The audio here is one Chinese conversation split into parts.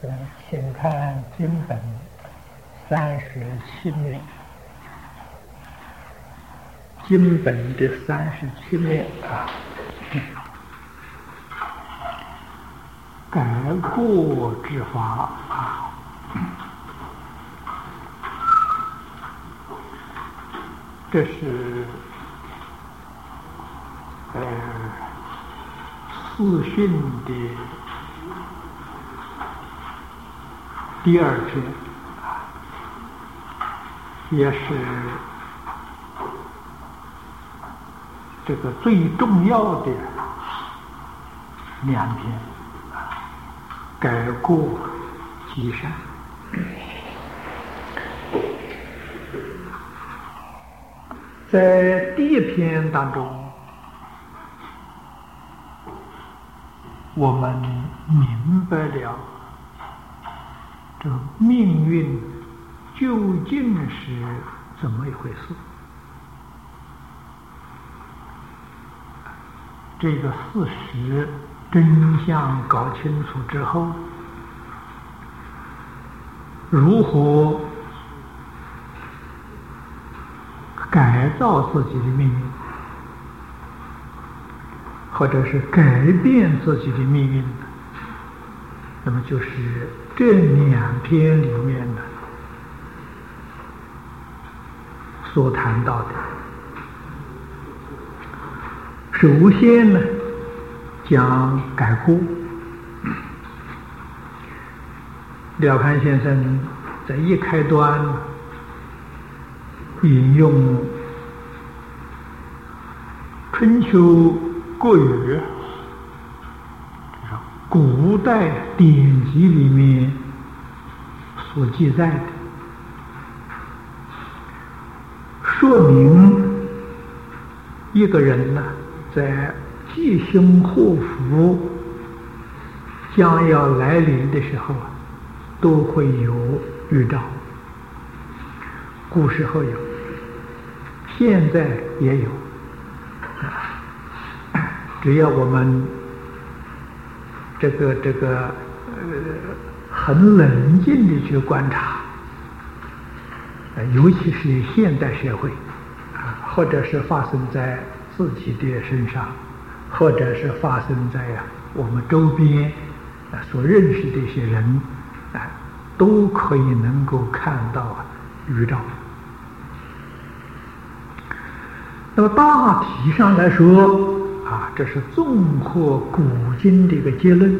请看经本37面，经本的37面改过之法这是四训的第二篇，也是这个最重要的两篇，改过积善。在第一篇当中，我们明白了这命运究竟是怎么一回事。这个事实真相搞清楚之后，如何改造自己的命运，或者是改变自己的命运，那么就是这两篇里面的所谈到的。首先呢，讲改过。廖攀先生在一开端引用春秋国语古代典籍里面所记载的，说明一个人呢，在吉凶祸福将要来临的时候都会有预兆。古时候有，现在也有，只要我们这个很冷静地去观察，尤其是现代社会或者是发生在自己的身上，或者是发生在我们周边所认识的一些人都可以能够看到预兆。那么大体上来说这是综合古今的一个结论，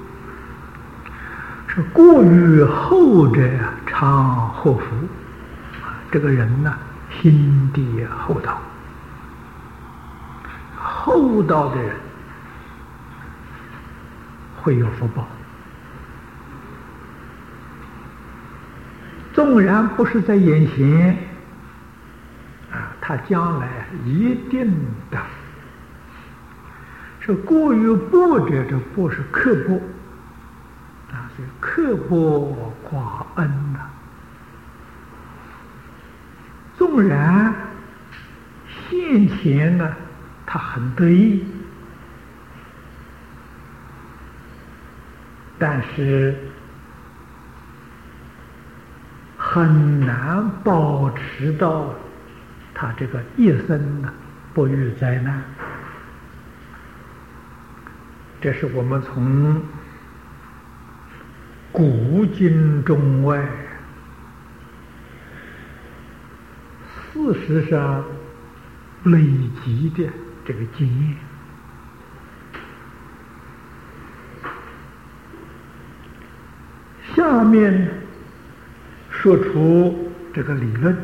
是过于后者常祸福。这个人呢，心地厚道，厚道的人会有福报，纵然不是在眼前他将来一定的。是过于薄者，这薄是刻薄是刻薄寡恩纵然现前呢，他很得意，但是很难保持到他这个一生不遇灾难。这是我们从古今中外事实上累积的这个经验。下面说出这个理论，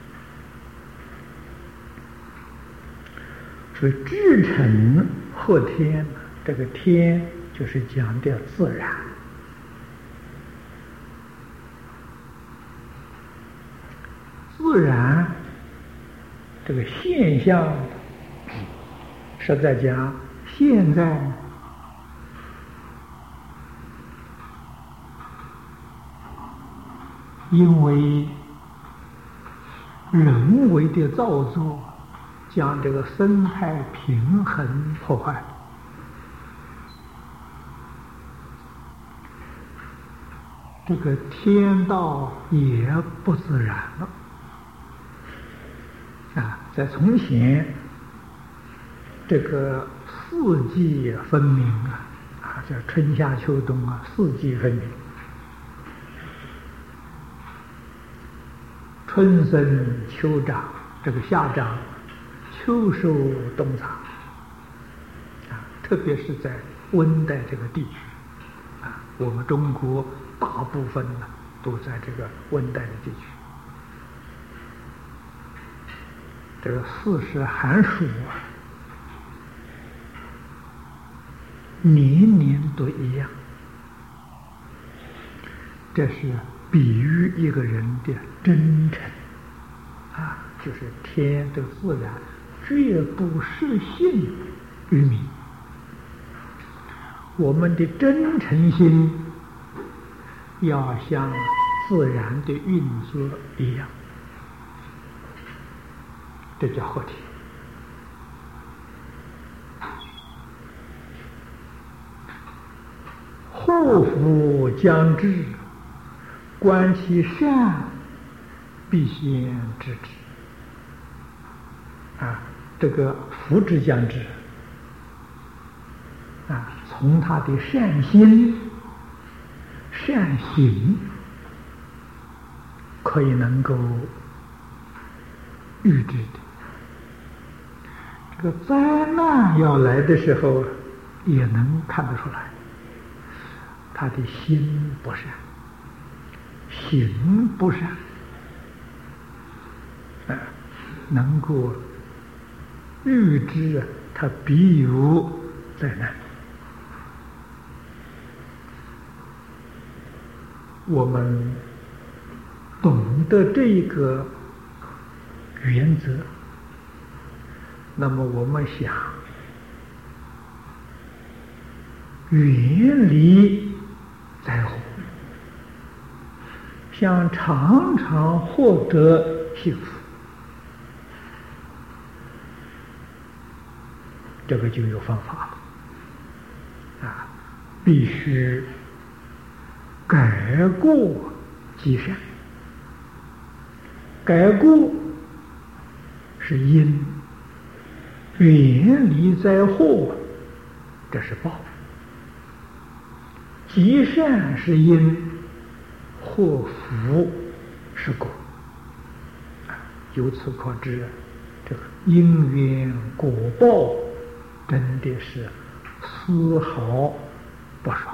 所以至诚贺天，这个天就是讲的自然。自然这个现象是在讲现在因为人为的造作将这个生态平衡破坏， 这个天道也不自然了。在从前，这个四季分明叫春夏秋冬四季分明。春生秋长，这个夏长，秋收冬藏。特别是在温带这个地区，我们中国大部分呢都在这个温带的地区。这个40寒暑年年都一样，这是比喻一个人的真诚就是天的自然绝不失信于民。我们的真诚心要像自然的运作一样，这叫合体。祸福将至，观其善，必先知之。这个福之将至从他的善心、善行可以能够预知的。这个灾难要来的时候，也能看得出来，他的心不善，行不善，能够预知他必有灾难。我们懂得这个原则，那么我们想远离灾祸，想常常获得幸福，这个就有方法了必须改过积善。改过是因，远离灾祸这是报，积善是因，祸福是果。由此可知，这个因缘果报真的是丝毫不爽。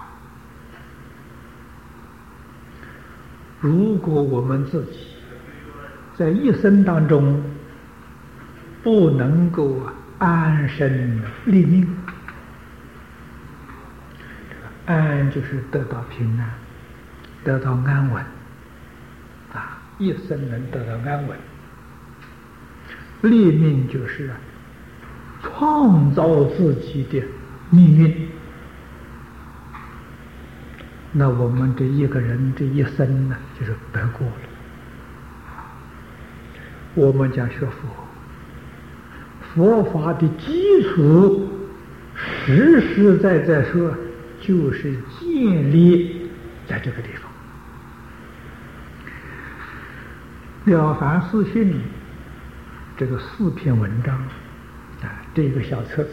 如果我们自己在一生当中不能够安身立命，安就是得到平安，得到安稳一生能得到安稳。立命就是创造自己的命运。那我们这一个人这一生呢，就是白过了。我们讲学佛法的基础，实实在在说，就是建立在这个地方。《了凡四训》这个4篇文章这个小册子，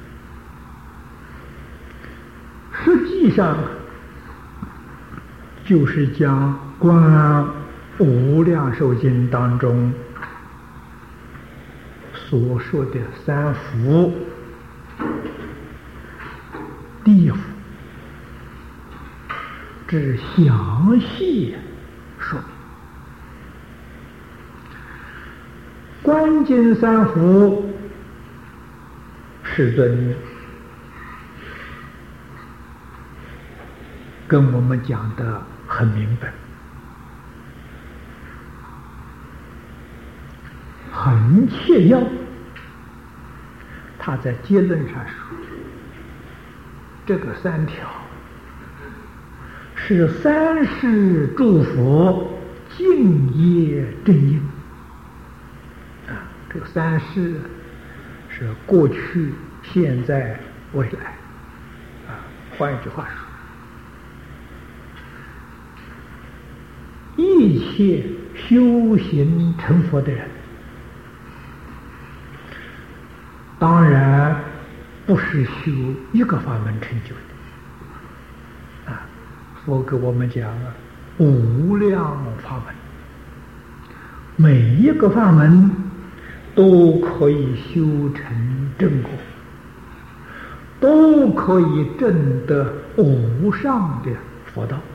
实际上就是将《观无量寿经》当中所说的3福、地府之详细说明。观经3福，世尊跟我们讲的很明白，很切要。他在结论上说，这个3条是三世诸佛敬业正应这个3世是过去、现在、未来换一句话说， 一切修行成佛的人，当然不是修一个法门成就的啊。佛给我们讲了无量法门，每一个法门都可以修成正果，都可以证得无上的佛道。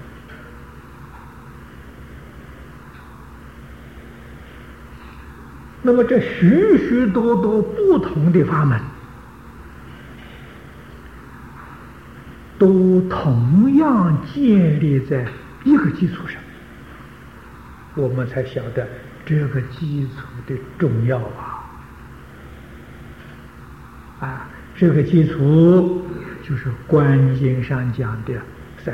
那么这许许多多不同的法门，都同样建立在一个基础上，我们才晓得这个基础的重要啊！这个基础就是《观经》上讲的三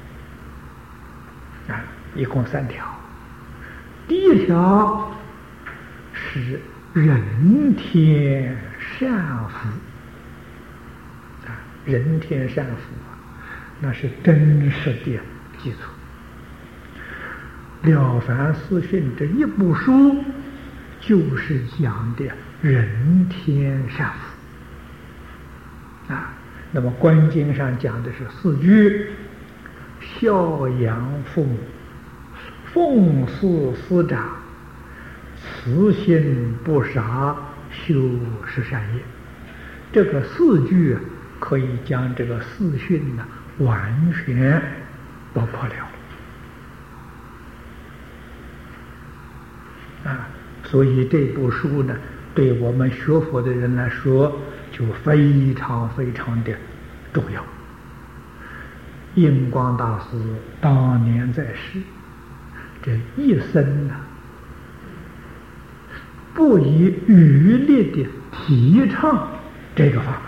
福啊，一共3条。第一条是人天善福啊，人天善福那是真实的基础。《了凡四训》这一部书就是讲的人天善福啊。那么《观经》上讲的是4句：孝养父母，奉事师长，慈心不杀，修十善业。这个4句可以将这个四训呢完全包括了啊。所以这部书呢，对我们学佛的人来说就非常非常的重要。印光大师当年在世，这一生呢，不遗余力的提倡这个法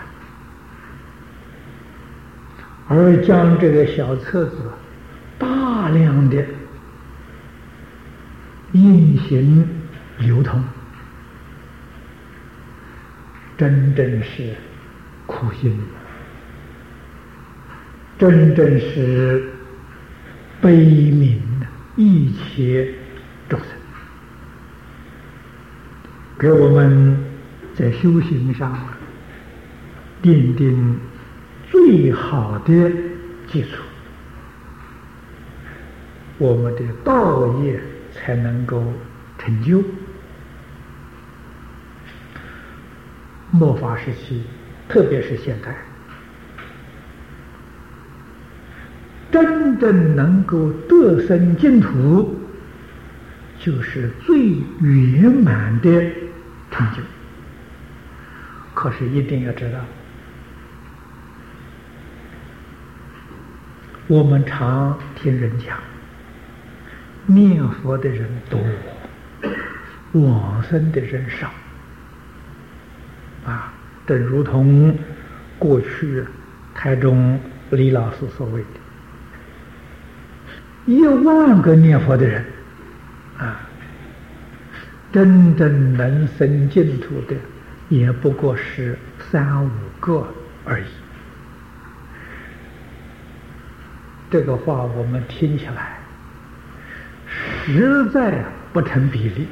门，而将这个小册子大量的印行流通，真正是苦心，真正是悲悯一切众生，给我们在修行上奠定最好的基础，我们的道业才能够成就。末法时期，特别是现在，真正能够得生净土，就是最圆满的成就。可是一定要知道，我们常听人讲，念佛的人多，往生的人少啊，正如同过去台中李老师所谓的1万个念佛的人啊，真正能生净土的也不过是3、5个而已。这个话我们听起来实在不成比例。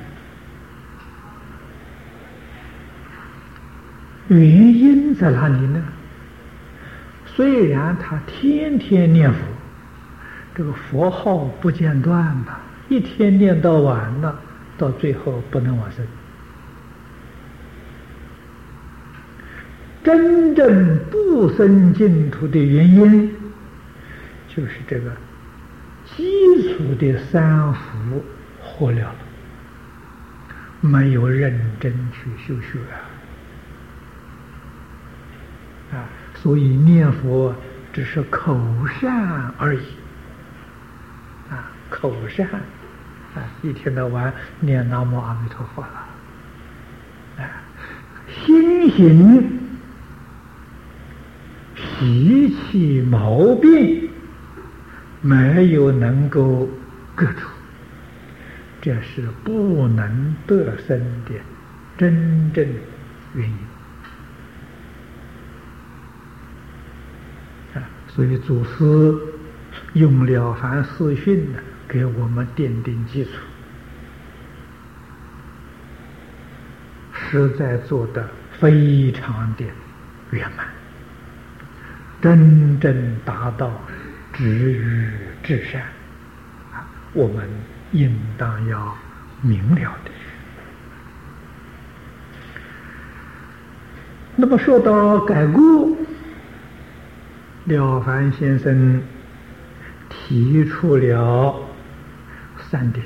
原因在哪里呢？虽然他天天念佛，这个佛号不间断呐，一天念到晚了，到最后不能往生。真正不生净土的原因，就是这个基础的3福活了了，没有认真去修学啊，所以念佛只是口善而已啊，口善啊，一天到晚念南无阿弥陀佛了啊，心行习气毛病没有能够割除，这是不能得生的真正原因啊。所以祖师用了凡四训呢，给我们奠定基础，实在做得非常的圆满，真正达到止于至善啊！我们应当要明了的。那么说到改过，了凡先生提出了3点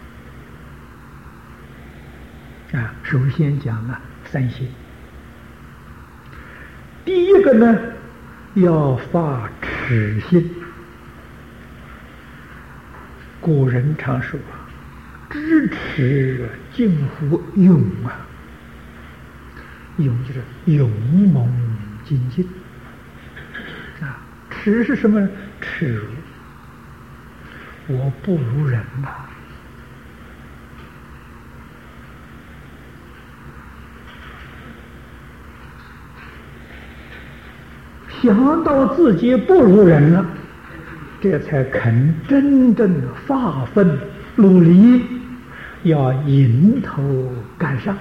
啊。首先讲了3心。第一个呢，要发耻心。古人常说知耻近乎勇啊，勇就是勇猛精进啊。耻是什么呢？耻辱，我不如人呐。想到自己不如人了，这才肯真正发奋努力，要迎头赶上。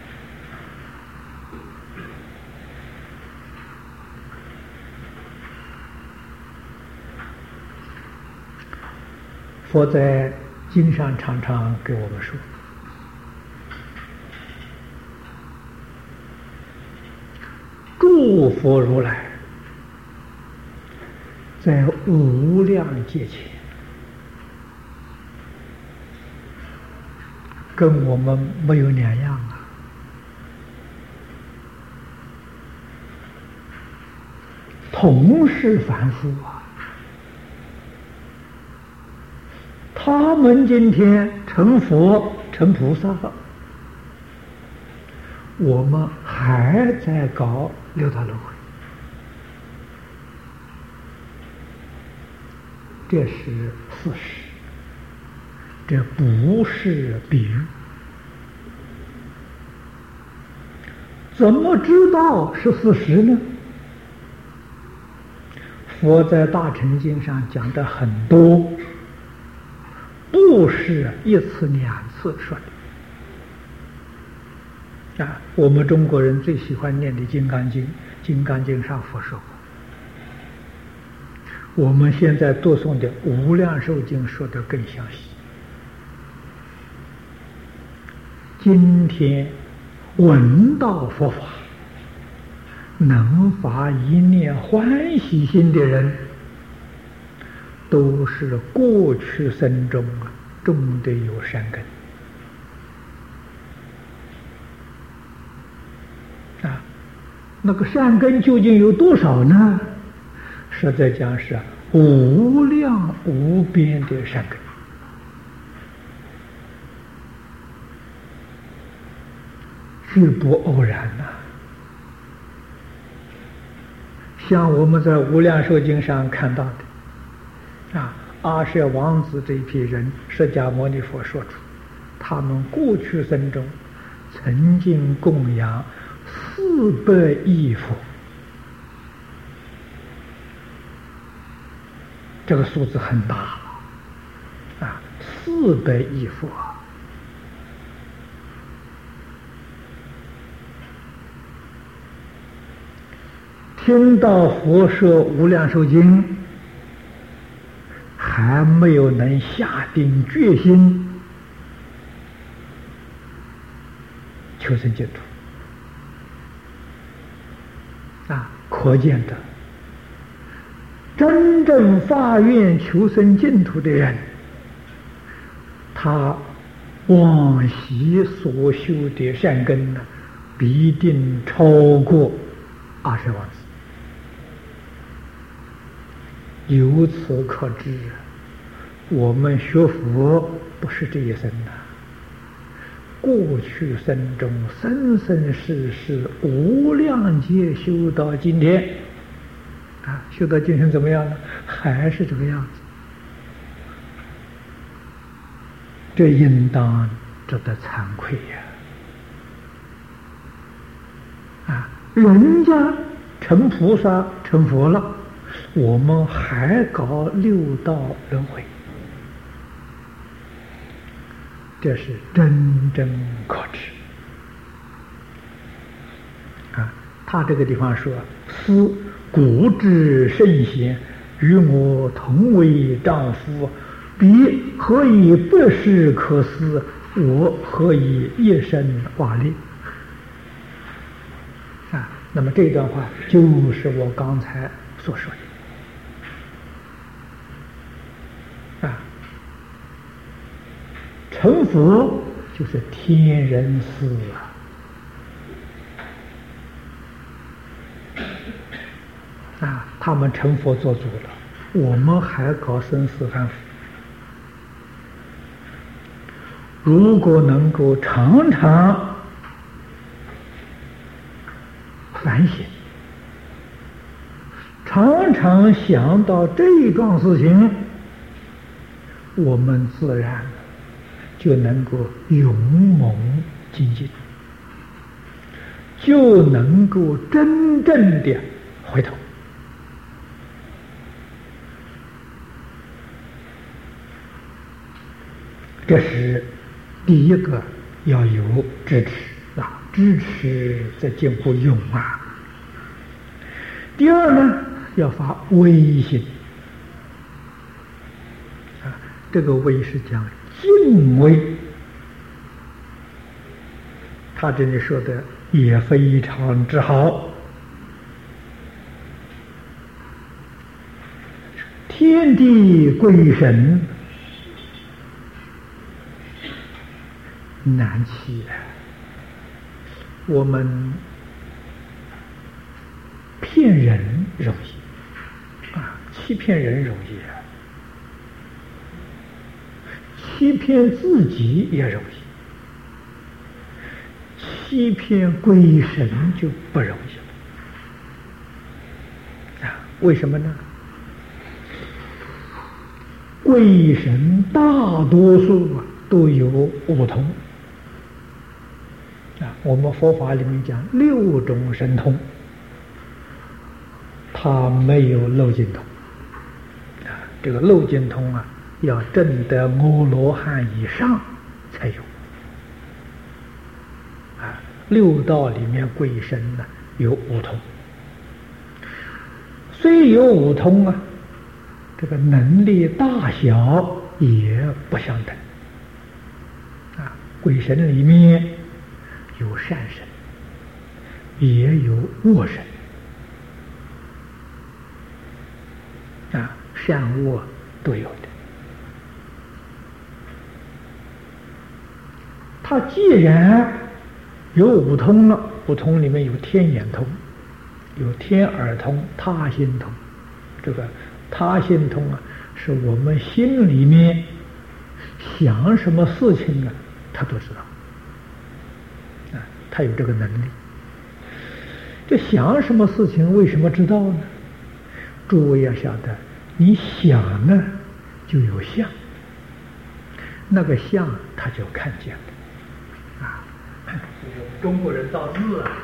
佛在经上常常给我们说，诸佛如来在无量劫前，跟我们没有两样啊。同是凡夫啊，他们今天成佛成菩萨了，我们还在搞六道轮回，这是事实，这不是比喻。怎么知道是事实呢？佛在大乘经上讲的很多，不是一次两次说的啊。我们中国人最喜欢念的《金刚经》，《金刚经》上佛说过。我们现在读诵的《无量寿经》说得更详细。今天闻到佛法，能发一念欢喜心的人，都是过去生中种的有善根啊。那个善根究竟有多少呢？实在讲是无量无边的善根，是不偶然呐。像我们在《无量寿经》上看到的啊，阿舍王子这一批人，释迦牟尼佛说出，他们过去生中曾经供养400亿佛，这个数字很大了啊，400亿佛。听到佛说《无量寿经》，还没有能下定决心求生净土啊，可见的真正发愿求生净土的人，他往昔所修的善根呢，必定超过阿舍王子。由此可知，我们学佛不是这一生呐，过去生中生生世世无量劫修到今天啊，修到今天怎么样呢？还是这个样子，这应当值得惭愧呀！啊，人家成菩萨成佛了， 我们还搞六道轮回，这是真正可耻啊！他这个地方说：“斯古之圣贤，与我同为丈夫，彼何以不是可思？我何以一生瓦裂？”啊，那么这段话就是我刚才所说的啊，成佛就是天人师啊，他们成佛做主了，我们还搞生死反复。如果能够常常反省，常常想到这桩事情，我们自然就能够勇猛精进，就能够真正的回头。这是第一个要有支持啊，支持则进步勇啊。第二呢，要发威心啊，这个威是讲敬畏，他这里说的也非常之好。天地鬼神难欺，我们骗人容易啊，欺骗人容易啊，欺骗自己也容易，欺骗鬼神就不容易了啊？为什么呢？鬼神大多数都有五通啊，我们佛法里面讲六种神通，它没有漏尽通啊。这个漏尽通啊，要证得阿罗汉以上才有啊。六道里面鬼神呢有五通，虽有五通啊，这个能力大小也不相等啊。鬼神里面有善神，也有恶神啊，善恶都有的。他既然有五通了，五通里面有天眼通，有天耳通、他心通。这个他心通啊，是我们心里面想什么事情啊，他都知道啊，他有这个能力。这想什么事情为什么知道呢？诸位要晓得，你想呢就有相，那个相他就看见了啊。中国人造字啊，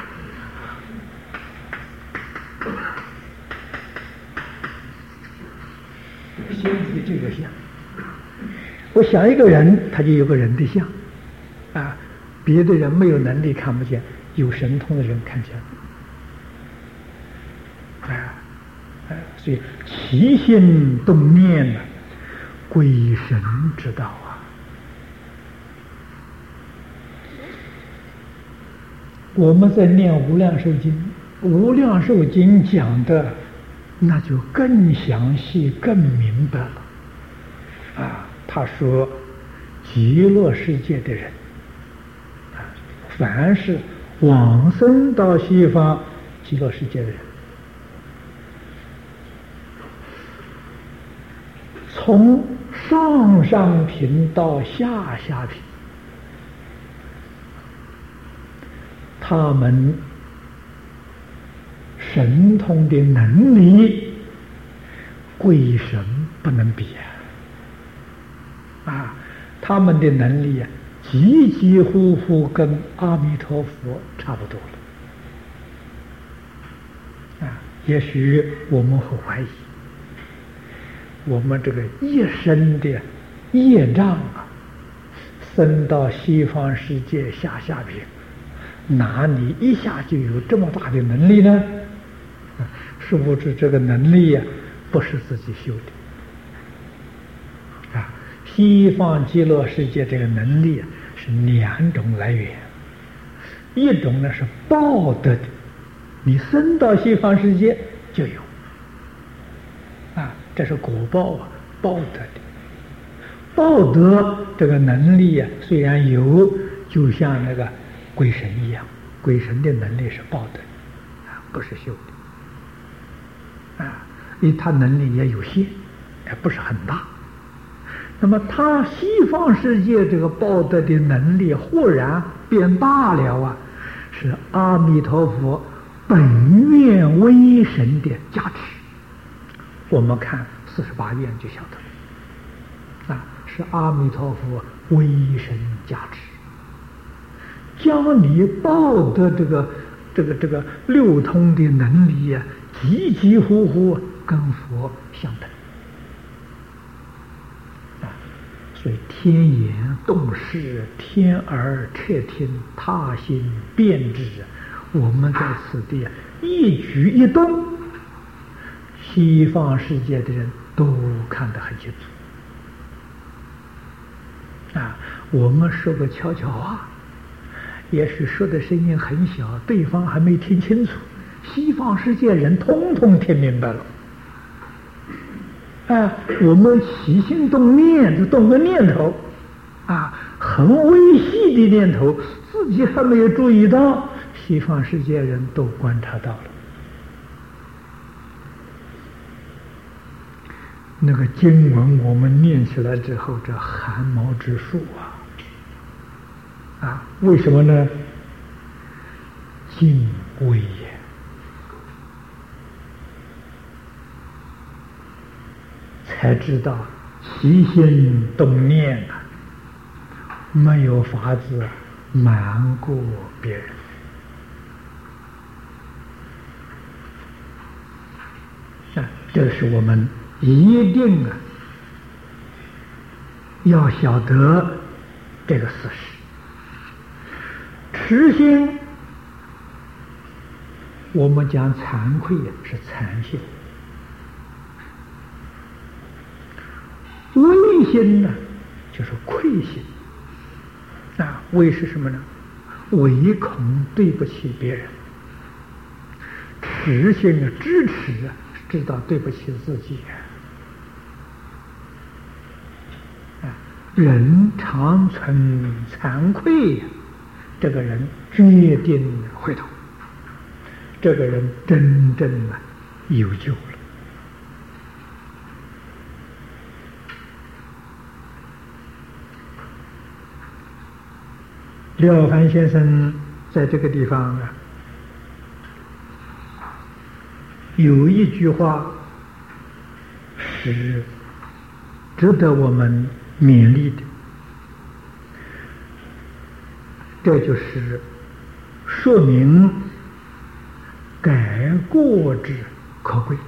心里就有相。我想一个人，他就有个人的相啊，别的人没有能力看不见，有神通的人看见了。所以起心动念呢，鬼神知道啊。我们在念《无量寿经》，《无量寿经》讲的那就更详细、更明白了啊。他说，极乐世界的人啊，凡是往生到西方极乐世界的人，从上上品到下下品，他们神通的能力，鬼神不能比啊！他们的能力啊，几几乎乎跟阿弥陀佛差不多了啊！ 也许我们会怀疑，我们这个一生的业障啊，生到西方世界下品，哪里一下就有这么大的能力呢？殊不知这个能力呀，不是自己修的啊。西方极乐世界这个能力啊，是两种来源，一种呢是报得的，你生到西方世界就有啊，这是果报啊，报得的。报得这个能力啊，虽然有，就像那个鬼神一样，鬼神的能力是报得的啊，不是修的啊，因为他能力也有限，也不是很大。那么他西方世界这个报得的能力忽然变大了啊，是阿弥陀佛本愿威神的加持。我们看48愿就晓得啊，是阿弥陀佛威神加持，将你报得这个六通的能力啊，几乎跟佛相等啊。所以天眼动视，天耳彻听，他心辨知，我们在此地啊，一举一动，西方世界的人都看得很清楚啊。我们说个悄悄话，也许说的声音很小，对方还没听清楚，西方世界人通通听明白了。我们起心动念，就动个念头啊，很微细的念头，自己还没有注意到，西方世界人都观察到了。那个经文我们念起来之后，这汗毛直竖啊！为什么呢？敬畏也，才知道起心动念啊，没有法子瞒过别人啊！这是我们一定啊要晓得这个事实。痴心，我们讲惭愧是惭心，畏心呢就是愧心啊。畏是什么呢？唯恐对不起别人。痴心啊，支持啊，知道对不起自己啊。人常存惭愧，这个人决定回头，这个人真正有救了。廖凡先生在这个地方有一句话是值得我们勉励的，这就是说明改过之可贵。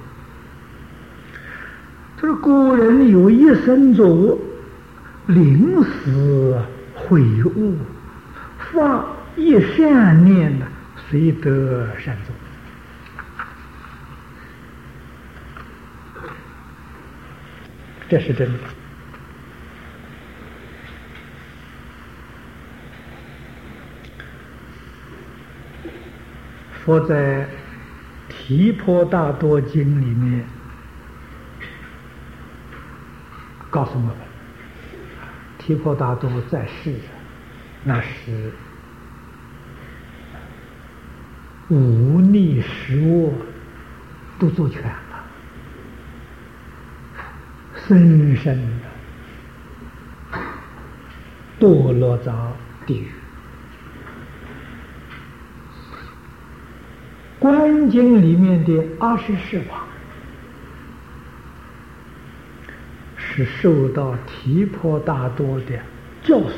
他说古人有一生作恶，临死悔悟，发一善念呢，虽得善终。这是真的。佛在《提婆达多经》里面告诉我们，提婆达多在世那是忤逆十恶都做全了，深深的堕落到地狱。观经里面的24王是受到提婆达多的教唆，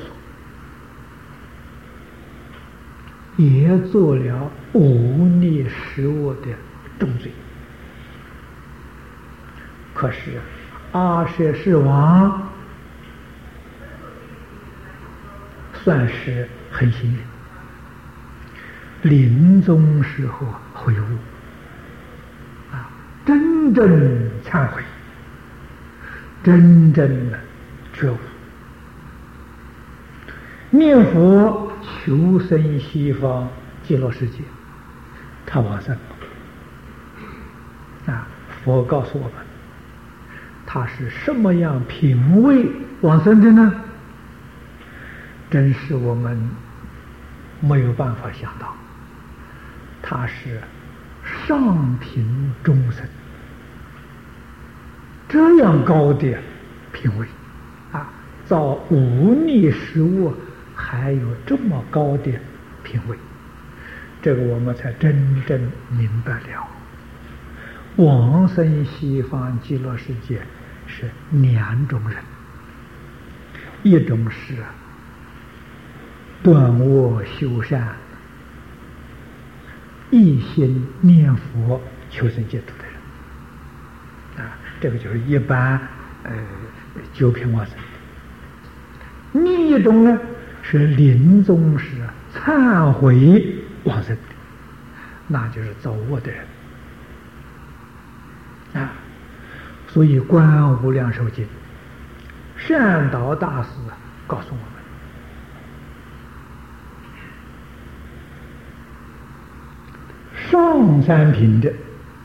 也做了忤逆十恶的重罪可是阿阇世王算是很幸运，临终时候悔悟啊，真正忏悔，真正的觉悟，念佛求生西方极乐世界，他往生啊！佛告诉我们，他是什么样品位往生的呢？真是我们没有办法想到，他是上品中生，这样高的品位啊！造无逆食物还有这么高的品位，这个我们才真正明白了。往生西方极乐世界是两种人，一种是断恶修善、一心念佛求生净土的人啊，这个就是一般九品往生的。另一种呢是临终时忏悔往生的，那就是造恶的人啊。所以《观无量寿经》善导大师告诉我们，上三品的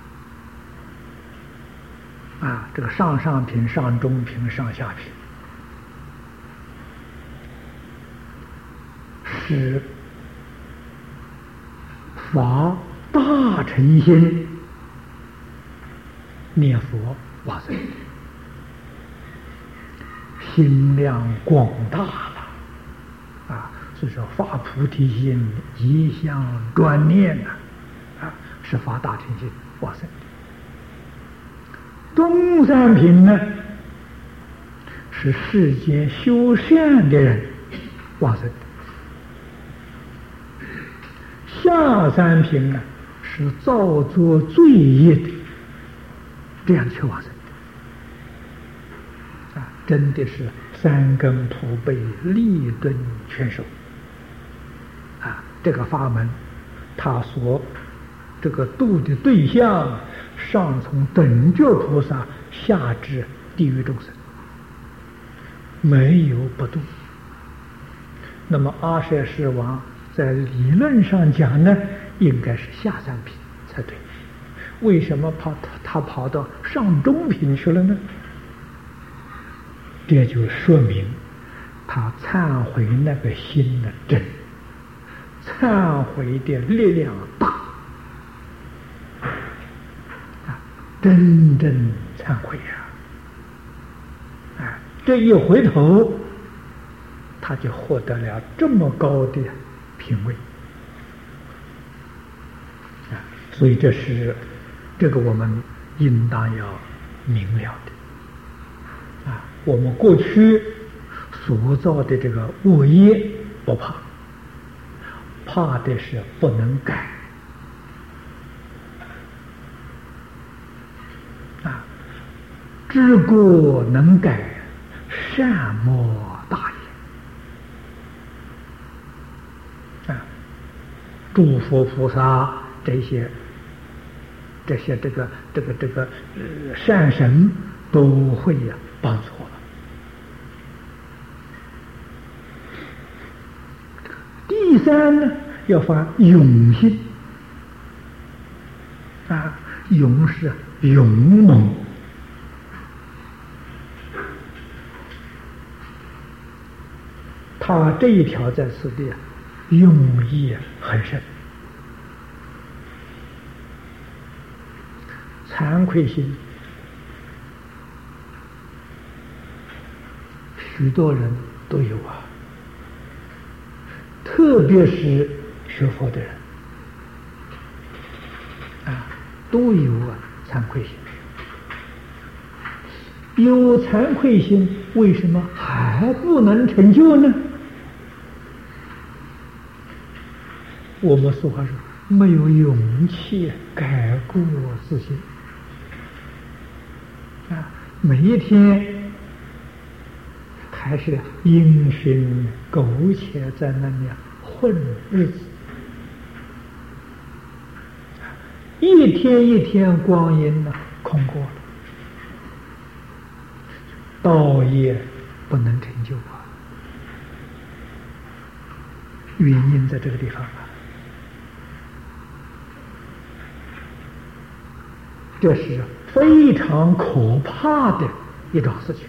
啊，这个上品、上中品、上下品，是发大乘心念佛往生，心量广大了啊！所以说发菩提心，一向专念啊，是发大乘心往生的。中三品呢，是世间修善的人往生的。下三品呢，是造作罪业的，这样去往生的啊，真的是三根普被，利钝全收啊！这个法门，他所这个度的对象，上从等觉菩萨，下至地狱众生，没有不度。那么阿阇世王在理论上讲呢，应该是下三品才对，为什么他跑到上中品去了呢？这就说明他忏悔那个心的真，忏悔的力量大啊，真正忏悔啊！这一回头，他就获得了这么高的品位啊！所以这个我们应当要明了的啊！我们过去所造的这个恶业不怕，怕的是不能改啊！知过能改，善莫大也啊！诸佛菩萨这些善神都会帮助我们。第三呢，要发勇心啊，勇是勇猛，他这一条在此地用意很深。惭愧心，许多人都有啊，特别是学佛的人啊，都有惭愧心。有惭愧心，为什么还不能成就呢？我们俗话说，没有勇气改过自新啊！ 每一天还是因循苟且在那里混日子，一天一天光阴呢空过了，道业不能成就啊。原因在这个地方啊，这是非常可怕的一桩事情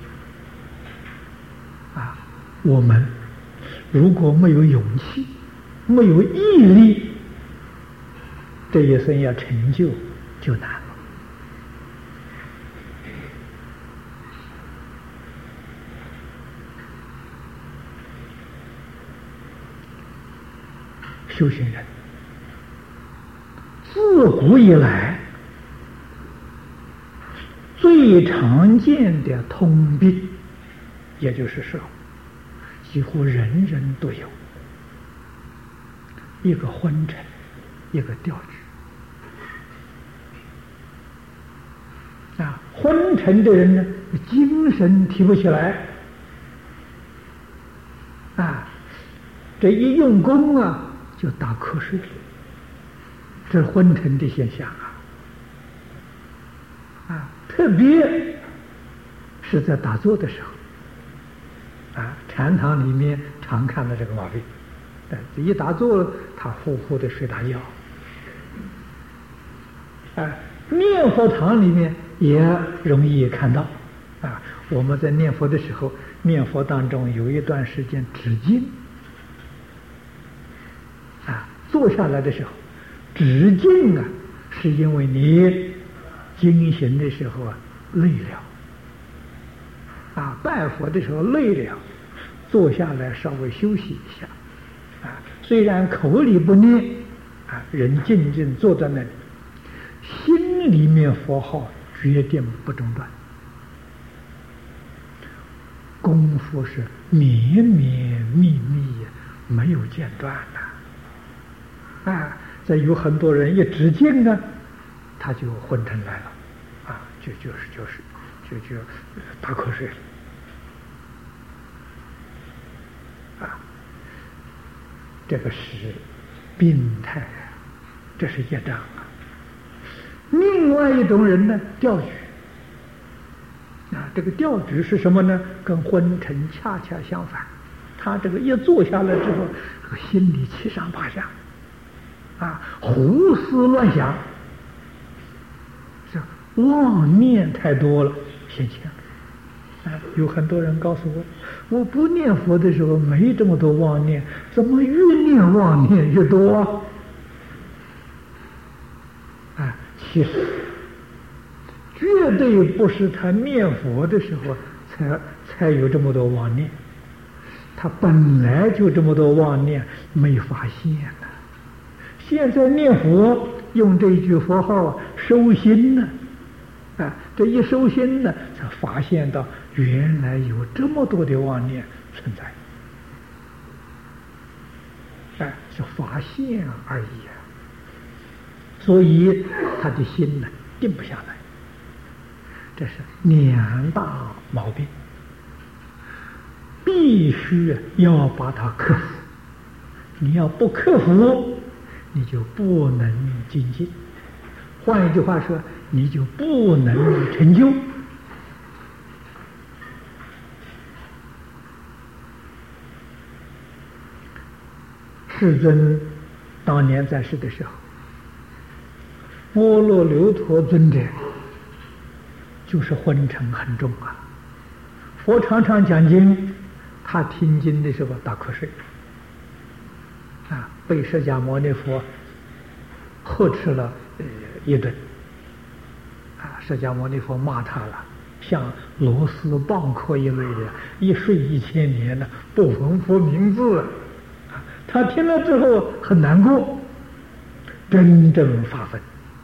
啊！我们如果没有勇气，没有毅力，这一生要成就就难了。修行人自古以来最常见的通病，也就是说几乎人人都有一个昏沉，一个掉职啊。昏沉的人呢，精神提不起来啊，这一用功啊就打瞌睡了，这是昏沉的现象啊！特别是在打坐的时候啊，禅堂里面常看到这个毛病。一打坐，他呼呼的睡大觉。啊，念佛堂里面也容易看到啊。我们在念佛的时候，念佛当中有一段时间止静。坐下来的时候，止静啊，是因为你经行的时候啊累了，拜佛的时候累了，坐下来稍微休息一下，虽然口里不念，人静静坐在那里，心里面佛号决定不中断，功夫是绵绵密密，没有间断的。再有很多人一止静呢，他就昏沉来了，就打瞌睡了，这个是病态啊，这是业障啊。另外一种人呢，掉举这个掉举是什么呢？跟昏沉恰恰相反，他这个一坐下来之后，这个心里七上八下。胡思乱想，是妄念太多了，现象。有很多人告诉我，我不念佛的时候没这么多妄念，怎么越念妄念越多啊？其实绝对不是他念佛的时候才有这么多妄念，他本来就这么多妄念，没发现呢。现在念佛用这一句佛号收心呢，这一收心呢，才发现到原来有这么多的妄念存在，是发现而已所以他的心呢定不下来，这是两大毛病，必须要把它克服。你要不克服，你就不能精进，换一句话说，你就不能成就。世尊当年在世的时候，摩罗流陀尊者就是昏沉很重佛常常讲经，他听经的时候打瞌睡被释迦牟尼佛呵斥了一顿释迦牟尼佛骂他了，像螺丝蚌壳一类的，一睡1000年了，不闻佛名字他听了之后很难过，真正发奋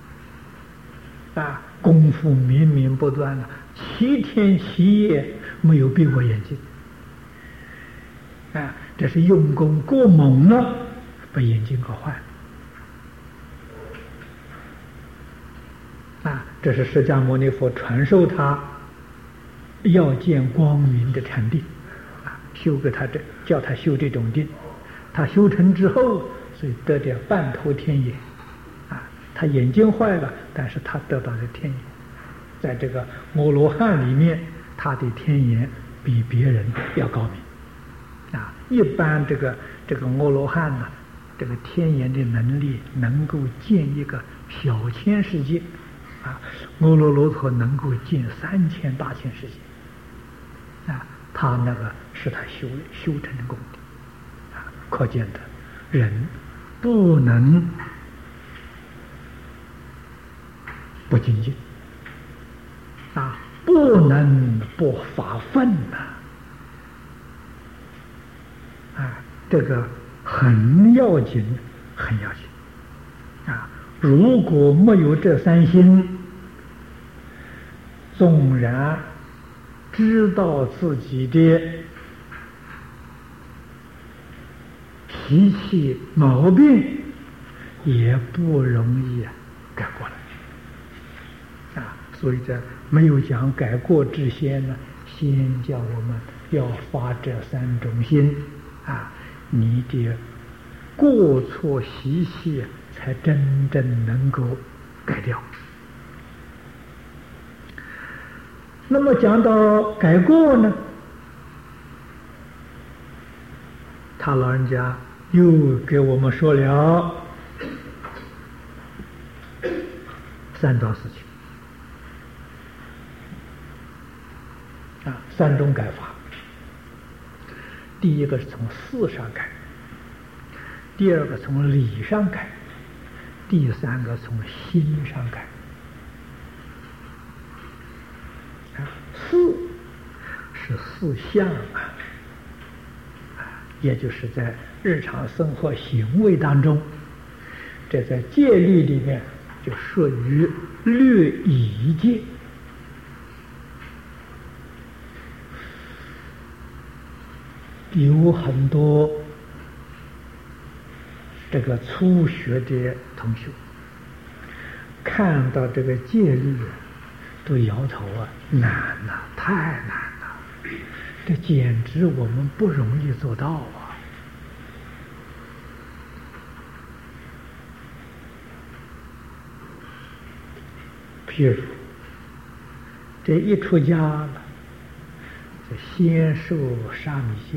功夫绵绵不断了，7天7夜没有闭过眼睛这是用功过猛了，把眼睛搞坏了这是释迦牟尼佛传授他要见光明的禅定，修给他叫他修这种定，他修成之后，所以得点半头天眼，他眼睛坏了，但是他得到了天眼，在这个阿罗汉里面，他的天眼比别人要高明，一般这个阿罗汉呢，这个天眼的能力能够见一个小千世界，阿耨罗陀能够见3000大千世界，他那个是他修成的功德，可见的人不能不精进，不能不发奋这个很要紧，很要紧如果没有这3心，纵然知道自己的脾气毛病，也不容易改过来所以这没有讲改过之先呢，先叫我们要发这3种心你的过错习气才真正能够改掉。那么讲到改过呢，他老人家又给我们说了3桩事情3种改法。第一个是从事上改，第二个从理上改，第三个从心上改。事是事相也就是在日常生活行为当中，这在戒律里面就属于略仪戒。有很多这个初学的同学看到这个戒律都摇头难了，太难了，这简直我们不容易做到譬如这一出家了，就先受沙弥戒。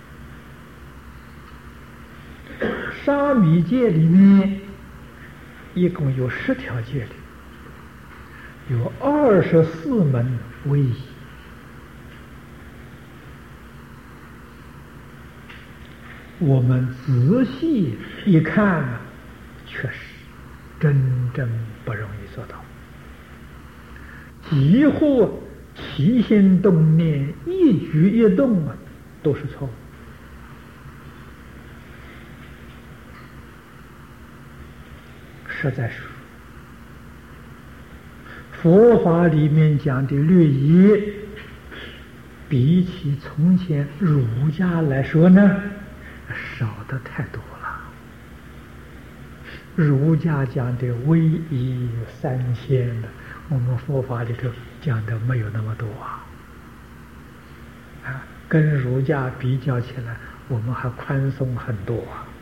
沙弥戒里面一共有10条戒律，有24门威仪。我们仔细一看确实真正不容易做到，几乎起心动念一举一动都是错误。实在是佛法里面讲的律仪，比起从前儒家来说呢，少得太多了。儒家讲的威仪3000的，我们佛法里头讲的没有那么多跟儒家比较起来，我们还宽松很多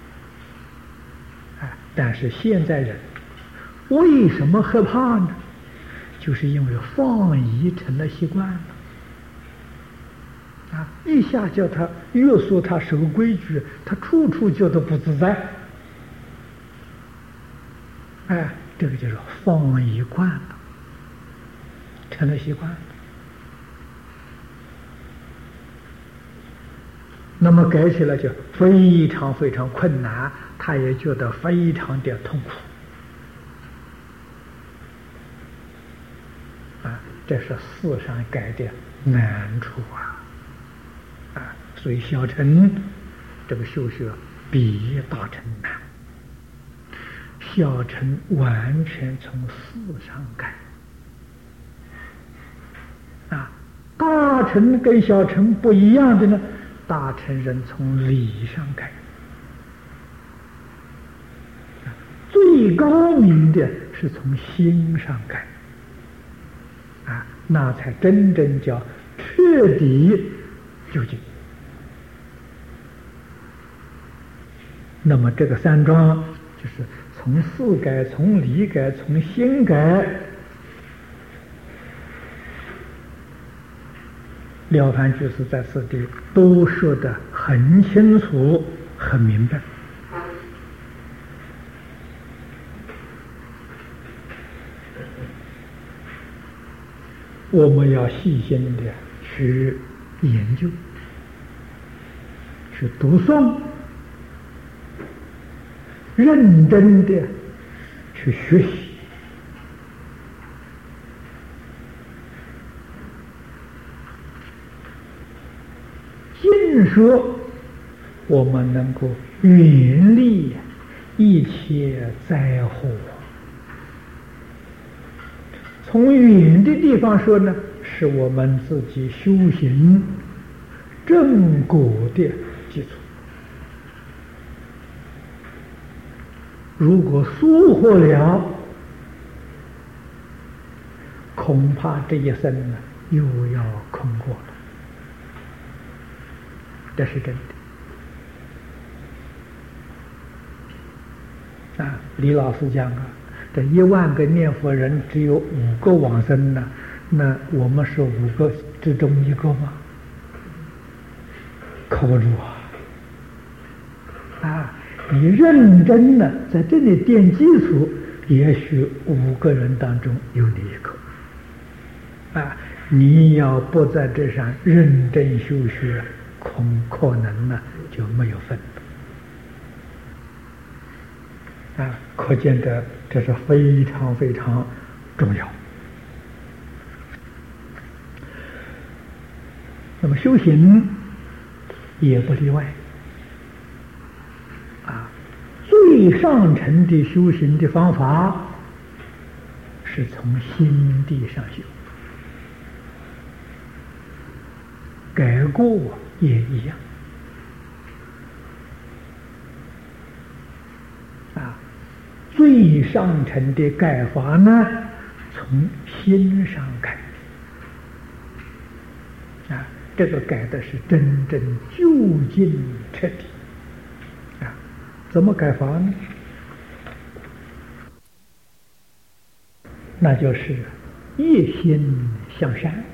但是现在人为什么害怕呢？就是因为放逸成了习惯了一下叫他约束他守规矩，他处处觉得不自在这个就是放逸惯了，成了习惯了。那么改起来就非常非常困难，他也觉得非常的痛苦这是事上改的难处所以小乘这个修学比大乘难，小乘完全从事上改大乘跟小乘不一样的呢，大乘人从理上改，最高明的是从心上改那才真正叫彻底究竟。那么这个三桩就是从事改、从理改、从心改，了凡居士在此地都说得很清楚、很明白。我们要细心的去研究，去读诵，认真的去学习，尽说我们能够远离一切灾祸。从远的地方说呢，是我们自己修行正果的基础。如果疏忽了，恐怕这一生呢又要空过了。这是真的啊！李老师讲啊，这10000个念佛人只有5个往生呢，那我们是5个之中1个吗？靠不住啊！你认真的在这里垫基础，也许5个人当中有你1个啊！你要不在这上认真修学，可能呢就没有分啊！可见得这是非常非常重要。那么修行也不例外啊！最上乘的修行的方法是从心地上修，改过也一样啊！最上乘的改法呢，从心上改啊！这个改的是真正究竟彻底啊！怎么改法呢？那就是一心向善。